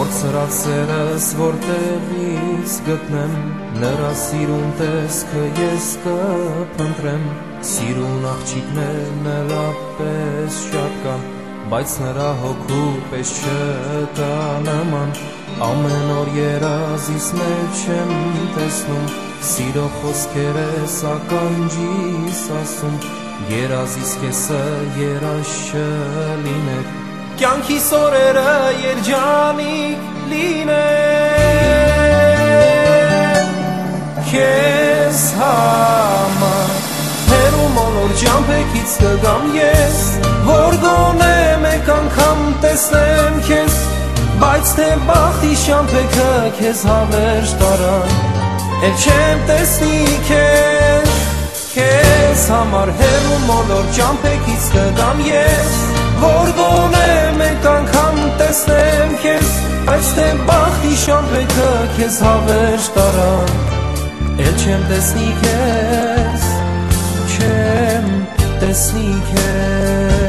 Կորցրած սերս որտեղից գտնեմ, նրա սիրուն տեսքը ես կփնտրեմ, սիրուն աղջիկներն էլապես շատ կան, բայց նրա հոգու պես չկա նման, ամեն օր երազիս մեջ եմ տեսնում, սիրո խոսքեր ես ականջիս ասում, երազիս կեսը երազ չլիներ, կյանքիս օրերը երջանիկ լինեն քեզ համար հեռու մոլոր ջամփեքից կգամ ես որ գոնե մեկ անգամ տեսնեմ քեզ բայց թե բախտի շամփեքը քեզ հավերժ տարան էլ չեմ տեսնի քեզ համար հեռու մոլոր ջամփեքից կգամ ես որ գոնե մեկ անգամ տեսնեմ քեզ բայց թե բախտի շամփեքը քեզ հավերժ տարան էլ չեմ տեսնի քեզ